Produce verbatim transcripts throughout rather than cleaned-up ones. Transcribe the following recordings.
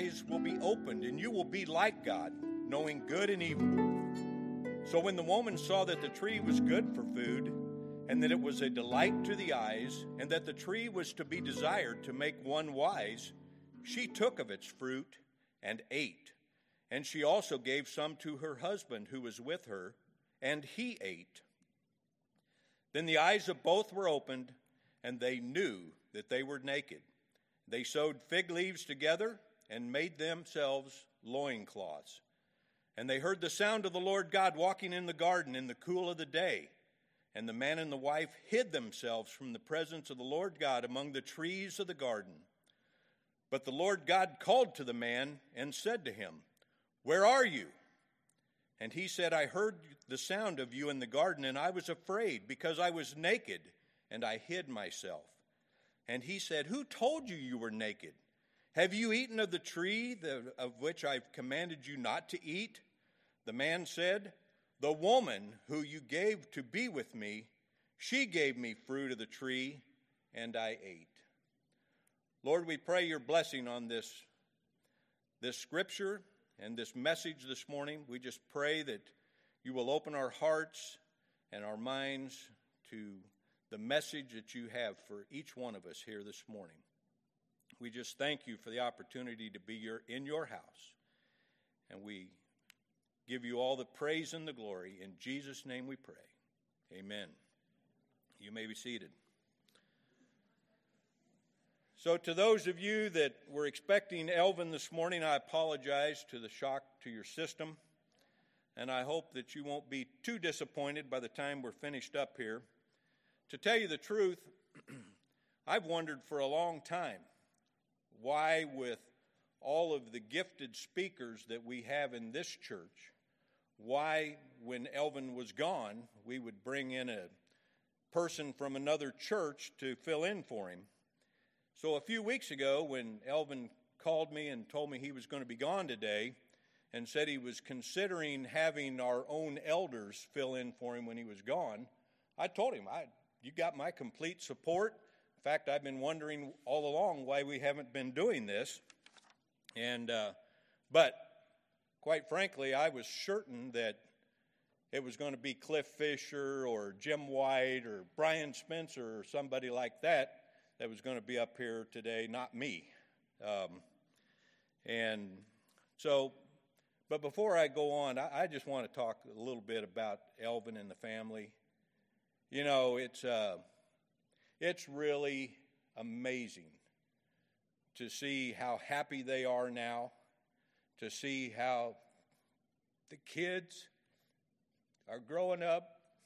eyes will be opened, and you will be like God, knowing good and evil." So when the woman saw that the tree was good for food, and that it was a delight to the eyes, and that the tree was to be desired to make one wise, she took of its fruit and ate. And she also gave some to her husband who was with her, and he ate. Then the eyes of both were opened, and they knew that they were naked. They sewed fig leaves together and made themselves loincloths. And they heard the sound of the Lord God walking in the garden in the cool of the day. And the man and the wife hid themselves from the presence of the Lord God among the trees of the garden. But the Lord God called to the man and said to him, "Where are you?" And he said, "I heard the sound of you in the garden, and I was afraid because I was naked, and I hid myself." And he said, "Who told you you were naked? Have you eaten of the tree of which I've commanded you not to eat?" The man said, "The woman who you gave to be with me, she gave me fruit of the tree, and I ate." Lord, we pray your blessing on this, this scripture and this message this morning. We just pray that you will open our hearts and our minds to the message that you have for each one of us here this morning. We just thank you for the opportunity to be your, in your house. And we give you all the praise and the glory. In Jesus' name we pray. Amen. You may be seated. So to those of you that were expecting Elvin this morning, I apologize to the shock to your system. And I hope that you won't be too disappointed by the time we're finished up here. To tell you the truth, I've wondered for a long time why, with all of the gifted speakers that we have in this church, why, when Elvin was gone, we would bring in a person from another church to fill in for him. So a few weeks ago, when Elvin called me and told me he was going to be gone today and said he was considering having our own elders fill in for him when he was gone, I told him, I, you got my complete support. In fact, I've been wondering all along why we haven't been doing this. And uh, but quite frankly, I was certain that it was going to be Cliff Fisher or Jim White or Brian Spencer or somebody like that that was going to be up here today, not me. Um, and so, but before I go on, I, I just want to talk a little bit about Elvin and the family. You know, it's uh, it's really amazing to see how happy they are now, to see how the kids are growing up,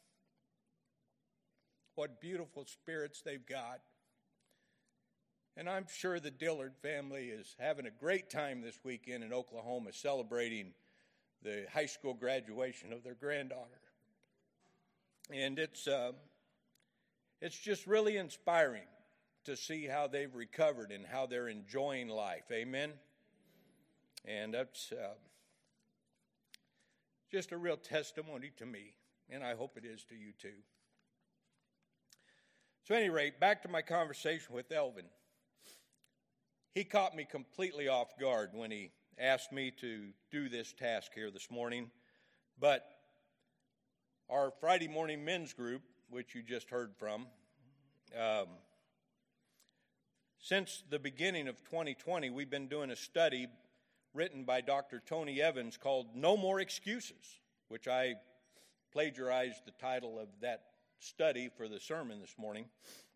what beautiful spirits they've got. And I'm sure the Dillard family is having a great time this weekend in Oklahoma celebrating the high school graduation of their granddaughter. And it's uh, it's just really inspiring to see how they've recovered and how they're enjoying life. Amen? And that's uh, just a real testimony to me, and I hope it is to you too. So at any rate, back to my conversation with Elvin. He caught me completely off guard when he asked me to do this task here this morning. But our Friday morning men's group, which you just heard from, um, since the beginning of twenty twenty, we've been doing a study written by Doctor Tony Evans called No More Excuses, which I plagiarized the title of that study for the sermon this morning.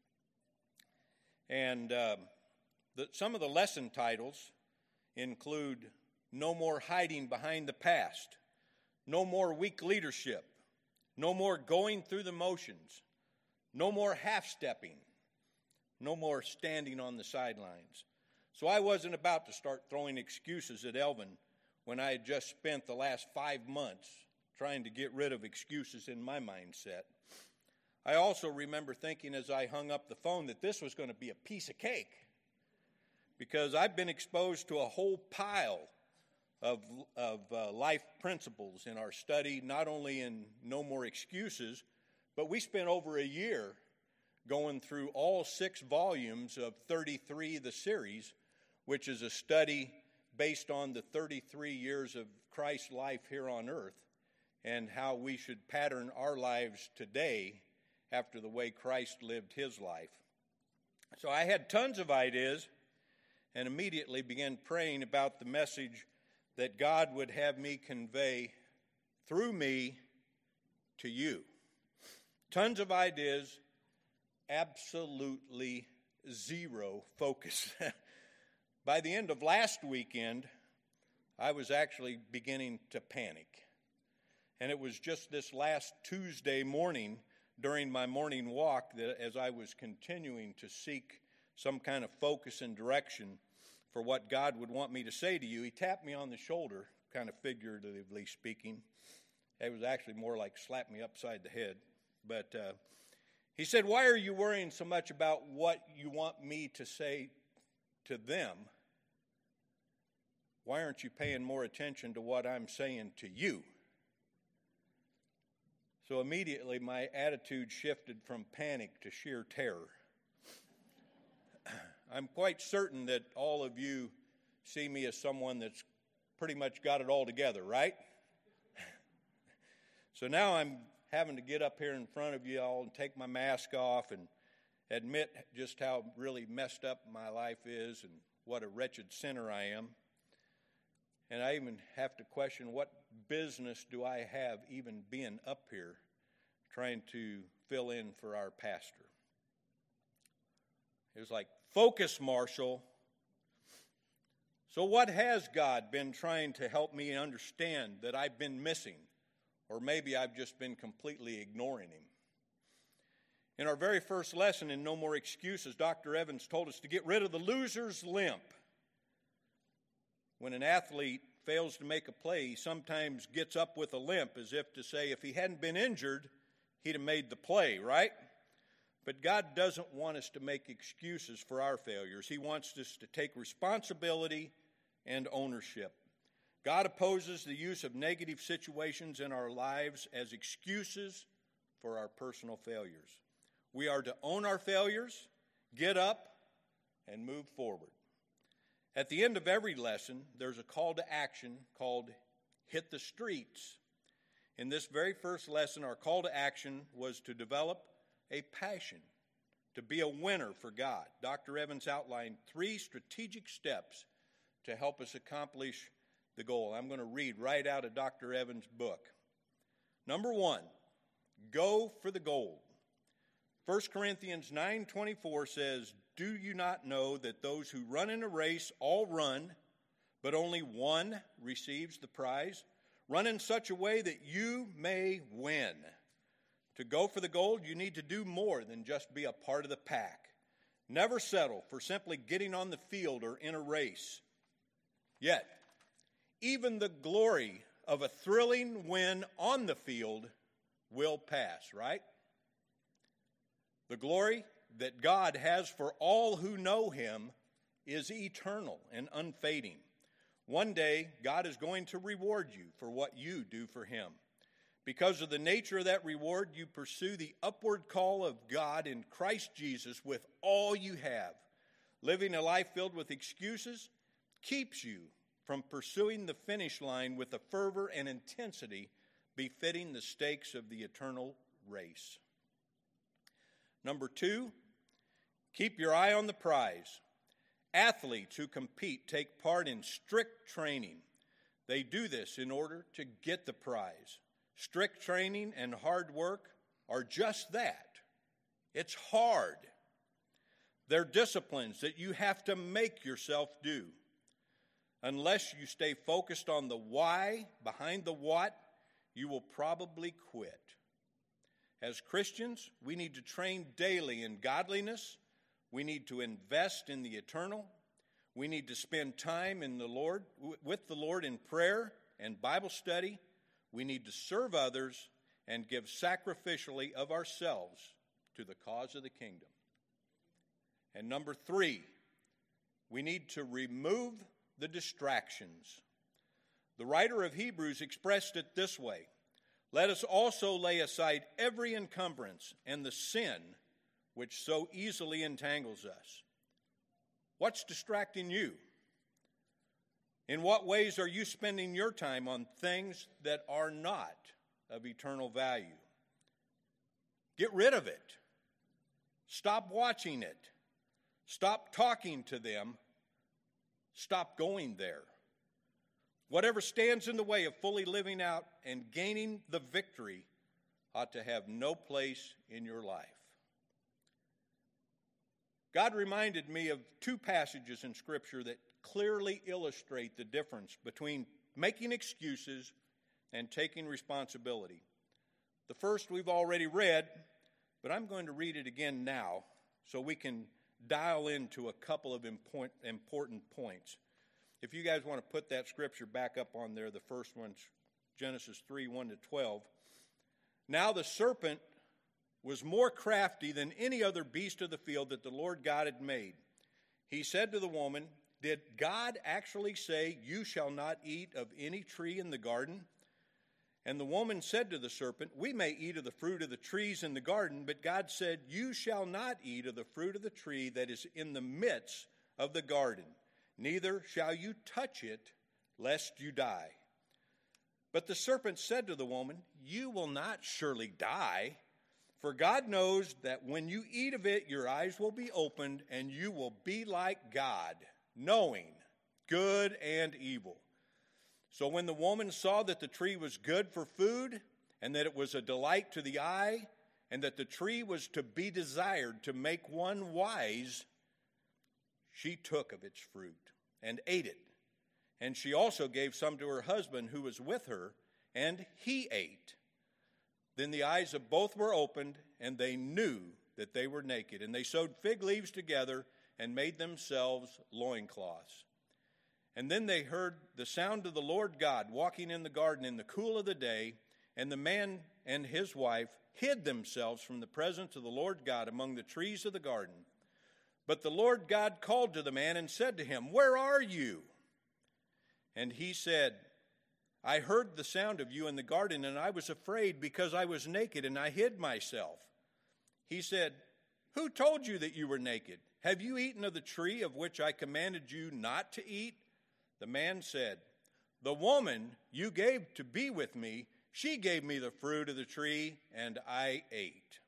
And um, the, some of the lesson titles include No More Hiding Behind the Past, No More Weak Leadership, No More Going Through the Motions, No More Half-Stepping, No More Standing on the Sidelines. So I wasn't about to start throwing excuses at Elvin when I had just spent the last five months trying to get rid of excuses in my mindset. I also remember thinking as I hung up the phone that this was going to be a piece of cake, because I've been exposed to a whole pile of, of uh, life principles in our study, not only in No More Excuses, but we spent over a year going through all six volumes of thirty-three, the series, which is a study based on the thirty-three years of Christ's life here on earth and how we should pattern our lives today after the way Christ lived his life. So I had tons of ideas and immediately began praying about the message that God would have me convey through me to you. Tons of ideas, absolutely zero focus. By the end of last weekend, I was actually beginning to panic. And it was just this last Tuesday morning during my morning walk that as I was continuing to seek some kind of focus and direction for what God would want me to say to you, he tapped me on the shoulder, kind of figuratively speaking. It was actually more like slap me upside the head. But uh, he said, "Why are you worrying so much about what you want me to say to them? Why aren't you paying more attention to what I'm saying to you?" So immediately my attitude shifted from panic to sheer terror. I'm quite certain that all of you see me as someone that's pretty much got it all together, right? So now I'm having to get up here in front of you all and take my mask off and admit just how really messed up my life is and what a wretched sinner I am. And I even have to question, what business do I have even being up here trying to fill in for our pastor? It was like, focus, Marshall. So what has God been trying to help me understand that I've been missing? Or maybe I've just been completely ignoring him. In our very first lesson in No More Excuses, Doctor Evans told us to get rid of the loser's limp. When an athlete fails to make a play, he sometimes gets up with a limp as if to say if he hadn't been injured, he'd have made the play, right? But God doesn't want us to make excuses for our failures. He wants us to take responsibility and ownership. God opposes the use of negative situations in our lives as excuses for our personal failures. We are to own our failures, get up, and move forward. At the end of every lesson, there's a call to action called Hit the Streets. In this very first lesson, our call to action was to develop a passion, to be a winner for God. Doctor Evans outlined three strategic steps to help us accomplish the goal. I'm going to read right out of Doctor Evans' book. Number one, go for the gold. First Corinthians nine twenty-four says, "Do you not know that those who run in a race all run, but only one receives the prize? Run in such a way that you may win." To go for the gold, you need to do more than just be a part of the pack. Never settle for simply getting on the field or in a race. Yet, even the glory of a thrilling win on the field will pass, right? The glory that God has for all who know him is eternal and unfading. One day, God is going to reward you for what you do for him. Because of the nature of that reward, you pursue the upward call of God in Christ Jesus with all you have. Living a life filled with excuses keeps you from pursuing the finish line with a fervor and intensity befitting the stakes of the eternal race. Number two, keep your eye on the prize. Athletes who compete take part in strict training. They do this in order to get the prize. Strict training and hard work are just that. It's hard. They're disciplines that you have to make yourself do. Unless you stay focused on the why behind the what, you will probably quit. As Christians, we need to train daily in godliness. We need to invest in the eternal. We need to spend time in the Lord, with the Lord in prayer and Bible study. We need to serve others and give sacrificially of ourselves to the cause of the kingdom. And number three, we need to remove the distractions. The writer of Hebrews expressed it this way: "Let us also lay aside every encumbrance and the sin which so easily entangles us." What's distracting you? In what ways are you spending your time on things that are not of eternal value? Get rid of it. Stop watching it. Stop talking to them. Stop going there. Whatever stands in the way of fully living out and gaining the victory ought to have no place in your life. God reminded me of two passages in Scripture that clearly illustrate the difference between making excuses and taking responsibility. The first we've already read, but I'm going to read it again now so we can dial into a couple of important points. If you guys want to put that scripture back up on there, the first one's Genesis three, one to twelve. Now the serpent was more crafty than any other beast of the field that the Lord God had made. He said to the woman, "Did God actually say, 'You shall not eat of any tree in the garden'?" And the woman said to the serpent, "We may eat of the fruit of the trees in the garden, but God said, 'You shall not eat of the fruit of the tree that is in the midst of the garden, neither shall you touch it, lest you die.' But the serpent said to the woman, 'You will not surely die, for God knows that when you eat of it, your eyes will be opened, and you will be like God, knowing good and evil.' So when the woman saw that the tree was good for food, and that it was a delight to the eye, and that the tree was to be desired to make one wise, she took of its fruit and ate it. And she also gave some to her husband who was with her, and he ate. Then the eyes of both were opened, and they knew that they were naked. And they sewed fig leaves together and made themselves loincloths. And then they heard the sound of the Lord God walking in the garden in the cool of the day, and the man and his wife hid themselves from the presence of the Lord God among the trees of the garden. But the Lord God called to the man and said to him, 'Where are you?' And he said, 'I heard the sound of you in the garden, and I was afraid because I was naked, and I hid myself.' He said, 'Who told you that you were naked? Have you eaten of the tree of which I commanded you not to eat?' The man said, 'The woman you gave to be with me, she gave me the fruit of the tree, and I ate.'"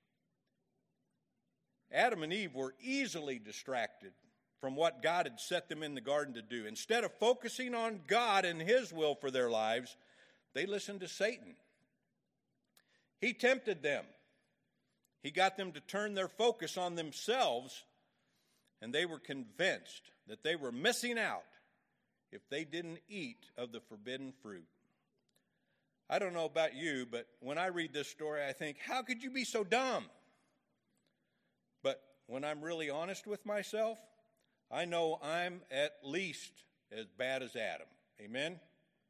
Adam and Eve were easily distracted from what God had set them in the garden to do. Instead of focusing on God and His will for their lives, they listened to Satan. He tempted them. He got them to turn their focus on themselves, and they were convinced that they were missing out if they didn't eat of the forbidden fruit. I don't know about you, but when I read this story, I think, how could you be so dumb? But when I'm really honest with myself, I know I'm at least as bad as Adam. Amen?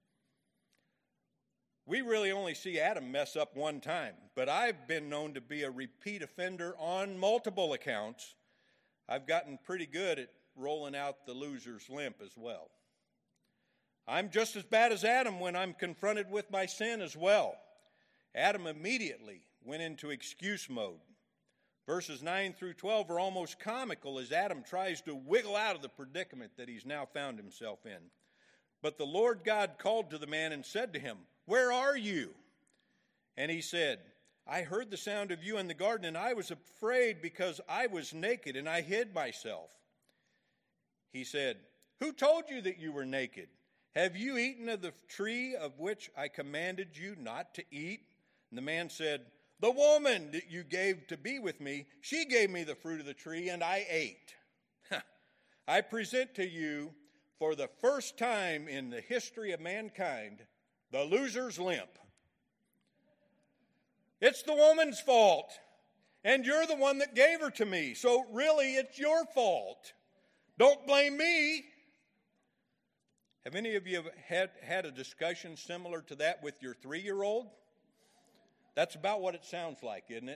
We really only see Adam mess up one time, but I've been known to be a repeat offender on multiple accounts. I've gotten pretty good at rolling out the loser's limp as well. I'm just as bad as Adam when I'm confronted with my sin as well. Adam immediately went into excuse mode. Verses nine through twelve are almost comical as Adam tries to wiggle out of the predicament that he's now found himself in. But the Lord God called to the man and said to him, "Where are you?" And he said, "I heard the sound of you in the garden, and I was afraid because I was naked, and I hid myself." He said, "Who told you that you were naked? Have you eaten of the tree of which I commanded you not to eat?" And the man said, "The woman that you gave to be with me, she gave me the fruit of the tree, and I ate." I present to you, for the first time in the history of mankind, the loser's limp. It's the woman's fault, and you're the one that gave her to me, so really it's your fault. Don't blame me. Have any of you had, had a discussion similar to that with your three-year-old? That's about what it sounds like, isn't it?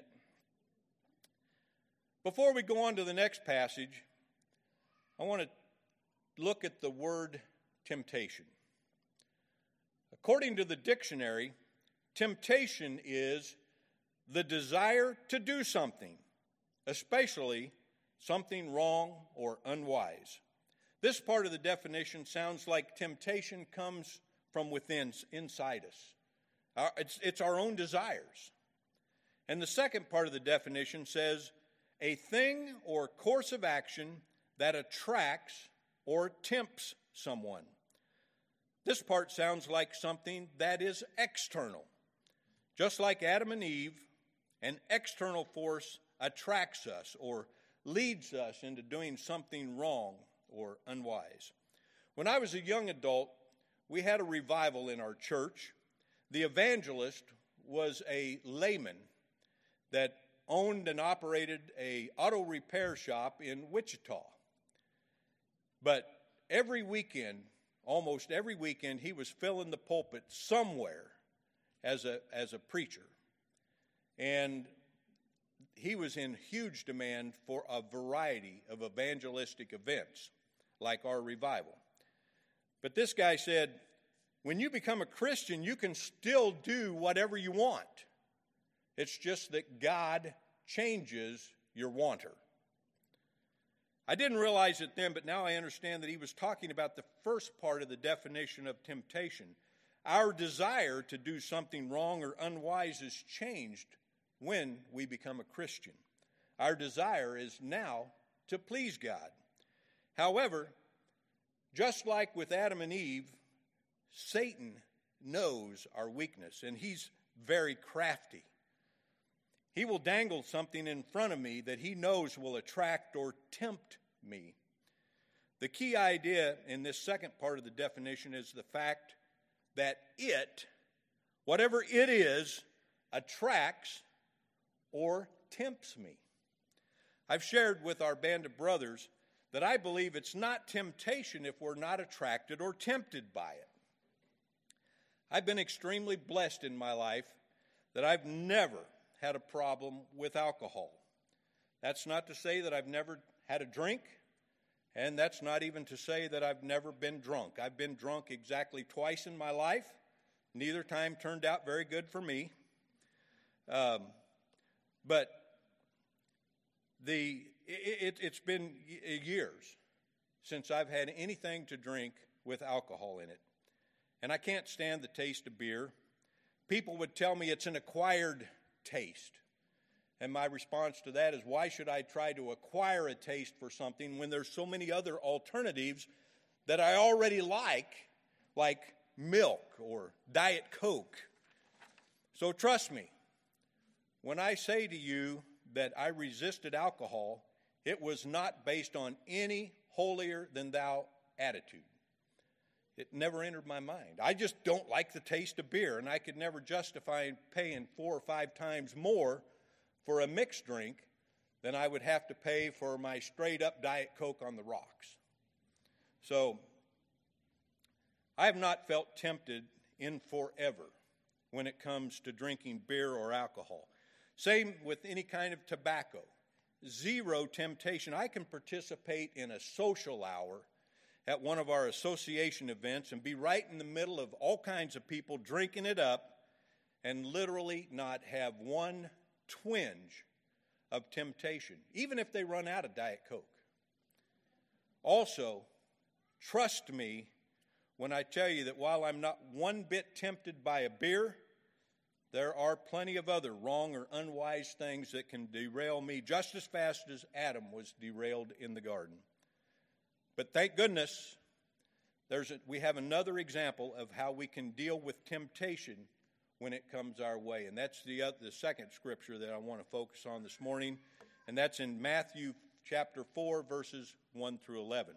Before we go on to the next passage, I want to look at the word temptation. According to the dictionary, temptation is the desire to do something, especially something wrong or unwise. This part of the definition sounds like temptation comes from within, inside us. Our, it's, it's our own desires. And the second part of the definition says, a thing or course of action that attracts or tempts someone. This part sounds like something that is external. Just like Adam and Eve, an external force attracts us or leads us into doing something wrong or unwise. When I was a young adult, we had a revival in our church. The evangelist was a layman that owned and operated a auto repair shop in Wichita. But every weekend, almost every weekend, he was filling the pulpit somewhere as a as a preacher. And he was in huge demand for a variety of evangelistic events, like our revival. But this guy said, when you become a Christian, you can still do whatever you want. It's just that God changes your wanter. I didn't realize it then, but now I understand that he was talking about the first part of the definition of temptation. Our desire to do something wrong or unwise is changed when we become a Christian. Our desire is now to please God. However, just like with Adam and Eve, Satan knows our weakness, and he's very crafty. He will dangle something in front of me that he knows will attract or tempt me. The key idea in this second part of the definition is the fact that it, whatever it is, attracts or tempts me. I've shared with our band of brothers that I believe it's not temptation if we're not attracted or tempted by it. I've been extremely blessed in my life that I've never had a problem with alcohol. That's not to say that I've never had a drink, and that's not even to say that I've never been drunk. I've been drunk exactly twice in my life. Neither time turned out very good for me. Um, but the it, it, it's been years since I've had anything to drink with alcohol in it. And I can't stand the taste of beer. People would tell me it's an acquired taste. And my response to that is, why should I try to acquire a taste for something when there's so many other alternatives that I already like, like milk or Diet Coke? So trust me, when I say to you that I resisted alcohol, it was not based on any holier-than-thou attitude. It never entered my mind. I just don't like the taste of beer, and I could never justify paying four or five times more for a mixed drink than I would have to pay for my straight-up Diet Coke on the rocks. So I have not felt tempted in forever when it comes to drinking beer or alcohol. Same with any kind of tobacco. Zero temptation. I can participate in a social hour at one of our association events and be right in the middle of all kinds of people drinking it up and literally not have one twinge of temptation, even if they run out of Diet Coke. Also, trust me when I tell you that while I'm not one bit tempted by a beer, there are plenty of other wrong or unwise things that can derail me just as fast as Adam was derailed in the garden. But thank goodness, there's a, we have another example of how we can deal with temptation when it comes our way. And that's the, uh, the second scripture that I want to focus on this morning. And that's in Matthew chapter four, verses one through eleven.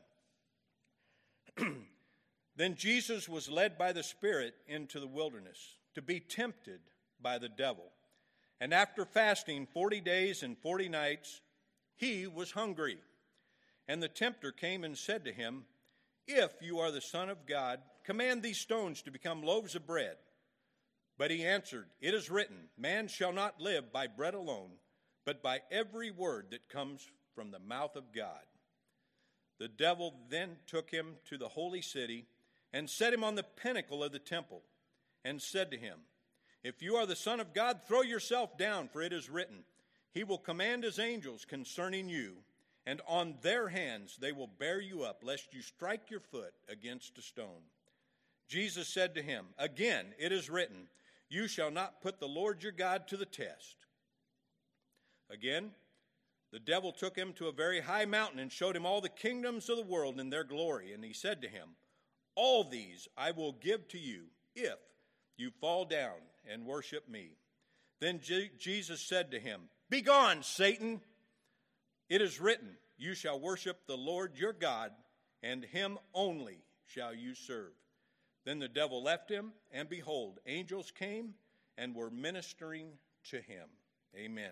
Then Jesus was led by the Spirit into the wilderness to be tempted by the devil. And after fasting forty days and forty nights, he was hungry. And the tempter came and said to him, "If you are the Son of God, command these stones to become loaves of bread." But he answered, "It is written, man shall not live by bread alone, but by every word that comes from the mouth of God." The devil then took him to the holy city and set him on the pinnacle of the temple and said to him, "If you are the Son of God, throw yourself down, for it is written, he will command his angels concerning you, and on their hands they will bear you up, lest you strike your foot against a stone. Jesus said to him, again, it is written, you shall not put the Lord your God to the test. Again, the devil took him to a very high mountain and showed him all the kingdoms of the world and their glory. And he said to him, all these I will give to you if you fall down and worship me. Then Je- Jesus said to him, begone, Satan. It is written, you shall worship the Lord your God, and him only shall you serve. Then the devil left him, and behold, angels came and were ministering to him. Amen.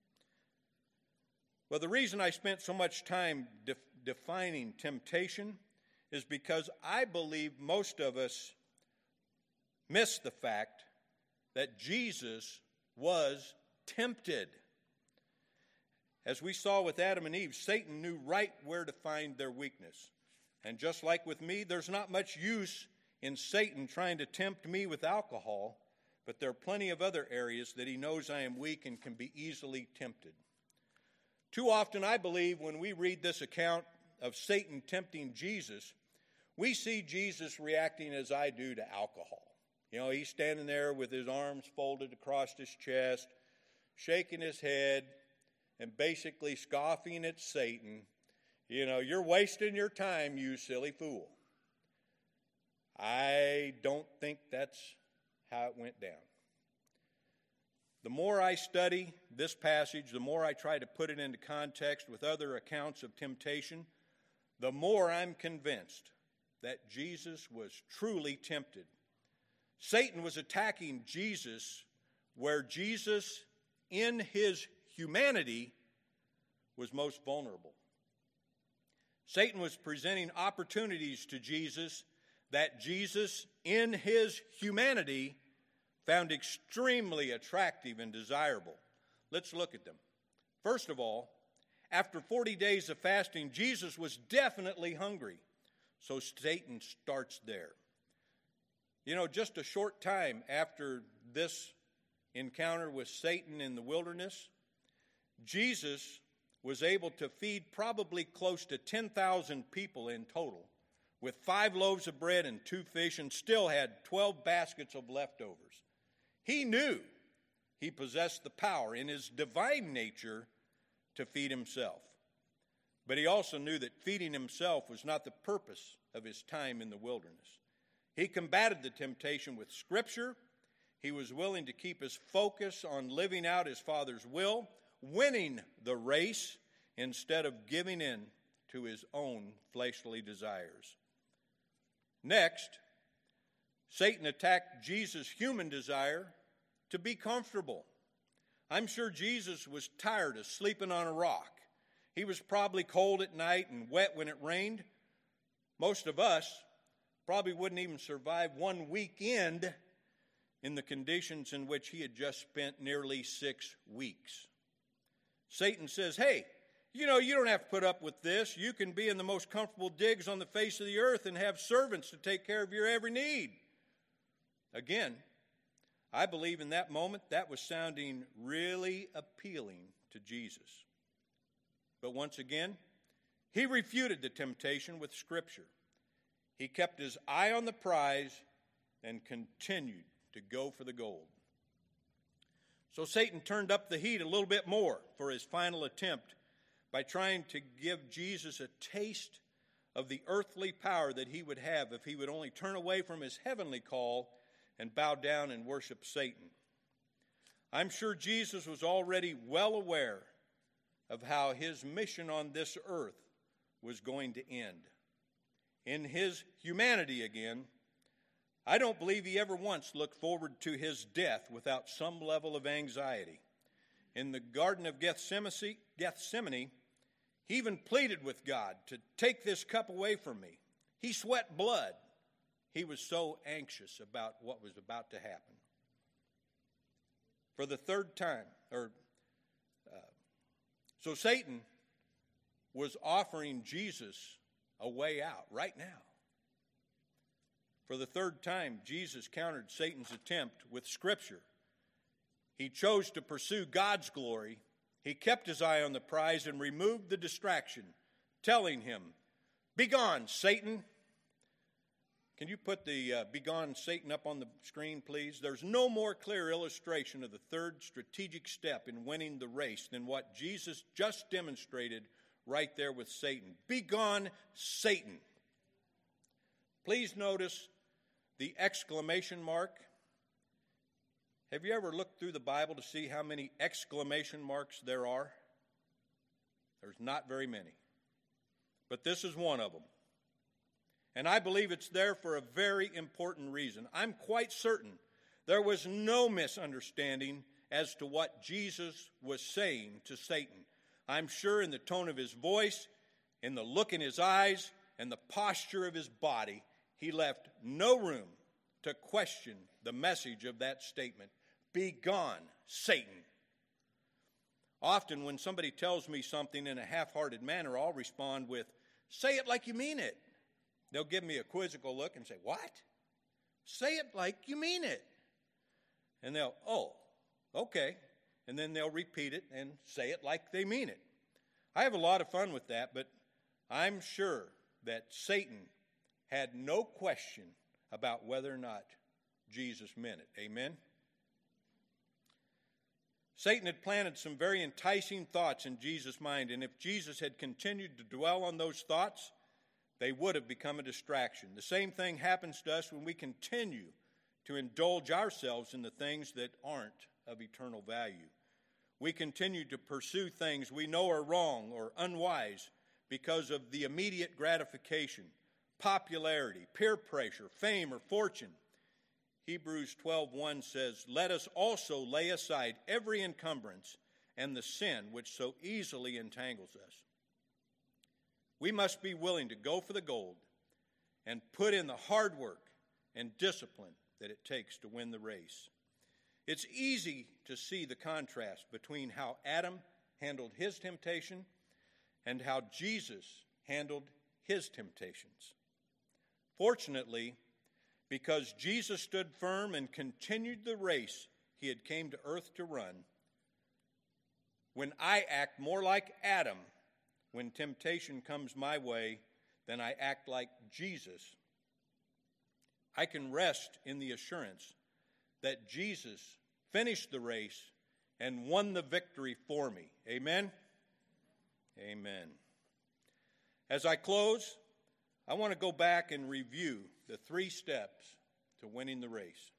Well, the reason I spent so much time de- defining temptation is because I believe most of us miss the fact that Jesus was tempted. As we saw with Adam and Eve, Satan knew right where to find their weakness. And just like with me, there's not much use in Satan trying to tempt me with alcohol, but there are plenty of other areas that he knows I am weak and can be easily tempted. Too often, I believe, when we read this account of Satan tempting Jesus, we see Jesus reacting as I do to alcohol. You know, he's standing there with his arms folded across his chest, shaking his head, and basically scoffing at Satan. You know, you're wasting your time, you silly fool. I don't think that's how it went down. The more I study this passage, the more I try to put it into context with other accounts of temptation, the more I'm convinced that Jesus was truly tempted. Satan was attacking Jesus where Jesus, in his humanity, was most vulnerable. Satan was presenting opportunities to Jesus that Jesus, in his humanity, found extremely attractive and desirable. Let's look at them. First of all, after forty days of fasting, Jesus was definitely hungry. So Satan starts there. You know, just a short time after this encounter with Satan in the wilderness, Jesus was able to feed probably close to ten thousand people in total with five loaves of bread and two fish, and still had twelve baskets of leftovers. He knew he possessed the power in his divine nature to feed himself. But he also knew that feeding himself was not the purpose of his time in the wilderness. He combated the temptation with Scripture. He was willing to keep his focus on living out his Father's will, winning the race instead of giving in to his own fleshly desires. Next, Satan attacked Jesus' human desire to be comfortable. I'm sure Jesus was tired of sleeping on a rock. He was probably cold at night and wet when it rained. Most of us probably wouldn't even survive one weekend in the conditions in which he had just spent nearly six weeks. Satan says, hey, you know, you don't have to put up with this. You can be in the most comfortable digs on the face of the earth and have servants to take care of your every need. Again, I believe in that moment that was sounding really appealing to Jesus. But once again, he refuted the temptation with Scripture. He kept his eye on the prize and continued to go for the gold. So Satan turned up the heat a little bit more for his final attempt by trying to give Jesus a taste of the earthly power that he would have if he would only turn away from his heavenly call and bow down and worship Satan. I'm sure Jesus was already well aware of how his mission on this earth was going to end. In his humanity again, I don't believe he ever once looked forward to his death without some level of anxiety. In the Garden of Gethsemane, Gethsemane, he even pleaded with God to take this cup away from me. He sweat blood. He was so anxious about what was about to happen. For the third time, or uh, so Satan was offering Jesus a way out right now. For the third time, Jesus countered Satan's attempt with Scripture. He chose to pursue God's glory. He kept his eye on the prize and removed the distraction, telling him, "Begone, Satan." Can you put the uh, "Begone, Satan" up on the screen, please? There's no more clear illustration of the third strategic step in winning the race than what Jesus just demonstrated right there with Satan. "Begone, Satan." Please notice the exclamation mark. Have you ever looked through the Bible to see how many exclamation marks there are? There's not very many. But this is one of them. And I believe it's there for a very important reason. I'm quite certain there was no misunderstanding as to what Jesus was saying to Satan. I'm sure in the tone of his voice, in the look in his eyes, and the posture of his body, he left no room to question the message of that statement. "Begone, Satan." Often when somebody tells me something in a half-hearted manner, I'll respond with, "Say it like you mean it." They'll give me a quizzical look and say, "What?" "Say it like you mean it." And they'll, "Oh, okay." And then they'll repeat it and say it like they mean it. I have a lot of fun with that, but I'm sure that Satan had no question about whether or not Jesus meant it. Amen? Satan had planted some very enticing thoughts in Jesus' mind, and if Jesus had continued to dwell on those thoughts, they would have become a distraction. The same thing happens to us when we continue to indulge ourselves in the things that aren't of eternal value. We continue to pursue things we know are wrong or unwise because of the immediate gratification, popularity, peer pressure, fame, or fortune. Hebrews twelve one says, "Let us also lay aside every encumbrance and the sin which so easily entangles us." We must be willing to go for the gold and put in the hard work and discipline that it takes to win the race. It's easy to see the contrast between how Adam handled his temptation and how Jesus handled his temptations. Fortunately, because Jesus stood firm and continued the race he had came to earth to run, when I act more like Adam when temptation comes my way than I act like Jesus, I can rest in the assurance that Jesus finished the race and won the victory for me. Amen? Amen. As I close, I want to go back and review the three steps to winning the race.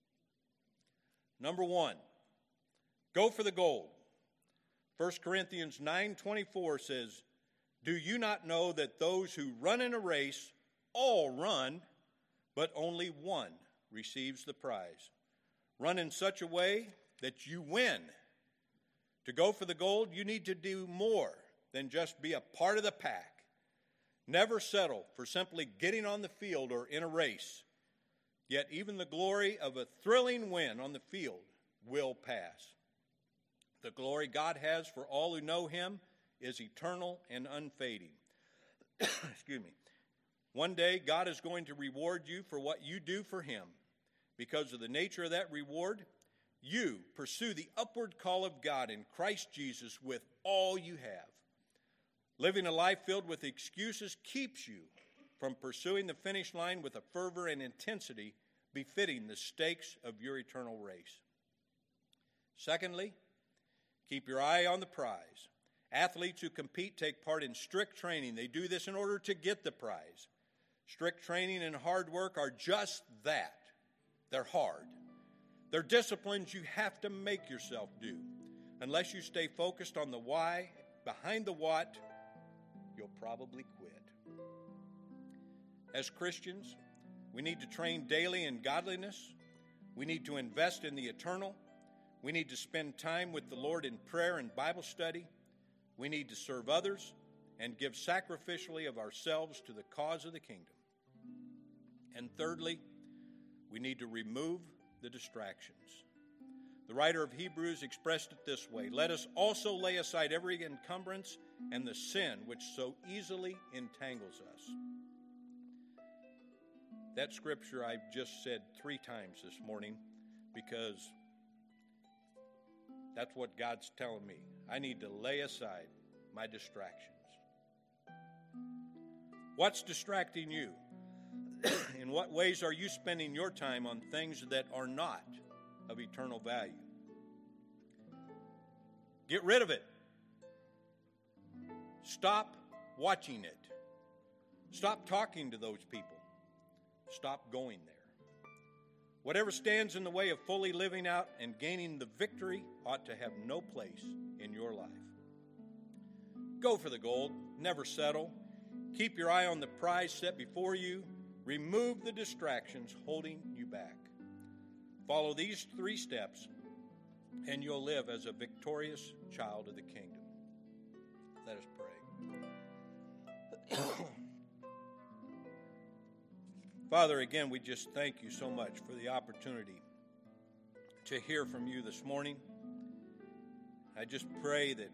Number one, go for the gold. First Corinthians nine twenty-four says, "Do you not know that those who run in a race all run, but only one receives the prize? Run in such a way that you win." To go for the gold, you need to do more than just be a part of the pack. Never settle for simply getting on the field or in a race. Yet even the glory of a thrilling win on the field will pass. The glory God has for all who know him is eternal and unfading. Excuse me. One day, God is going to reward you for what you do for him. Because of the nature of that reward, you pursue the upward call of God in Christ Jesus with all you have. Living a life filled with excuses keeps you from pursuing the finish line with a fervor and intensity befitting the stakes of your eternal race. Secondly, keep your eye on the prize. Athletes who compete take part in strict training. They do this in order to get the prize. Strict training and hard work are just that. They're hard. They're disciplines you have to make yourself do. Unless you stay focused on the why behind the what, you'll probably quit. As Christians, we need to train daily in godliness. We need to invest in the eternal. We need to spend time with the Lord in prayer and Bible study. We need to serve others and give sacrificially of ourselves to the cause of the kingdom. And thirdly, we need to remove the distractions. The writer of Hebrews expressed it this way: "Let us also lay aside every encumbrance and the sin which so easily entangles us." That scripture I've just said three times this morning because That's what God's telling me. I need to lay aside my distractions. What's distracting you? In what ways are you spending your time on things that are not of eternal value? Get rid of it. Stop watching it. Stop talking to those people. Stop going there. Whatever stands in the way of fully living out and gaining the victory ought to have no place in your life. Go for the gold. Never settle. Keep your eye on the prize set before you. Remove the distractions holding you back. Follow these three steps, and you'll live as a victorious child of the kingdom. Let us pray. Father, again, we just thank you so much for the opportunity to hear from you this morning. I just pray that,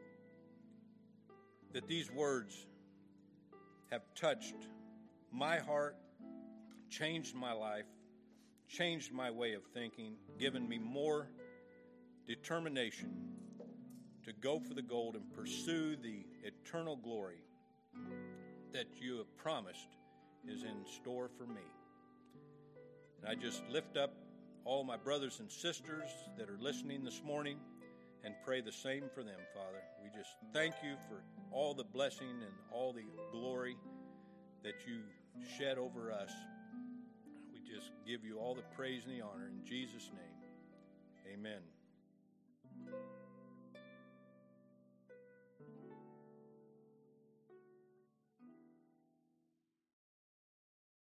that these words have touched my heart, changed my life, changed my way of thinking, given me more determination to go for the gold and pursue the eternal glory that you have promised is in store for me. And I just lift up all my brothers and sisters that are listening this morning and pray the same for them, Father. We just thank you for all the blessing and all the glory that you shed over us. We just give you all the praise and the honor in Jesus' name. Amen.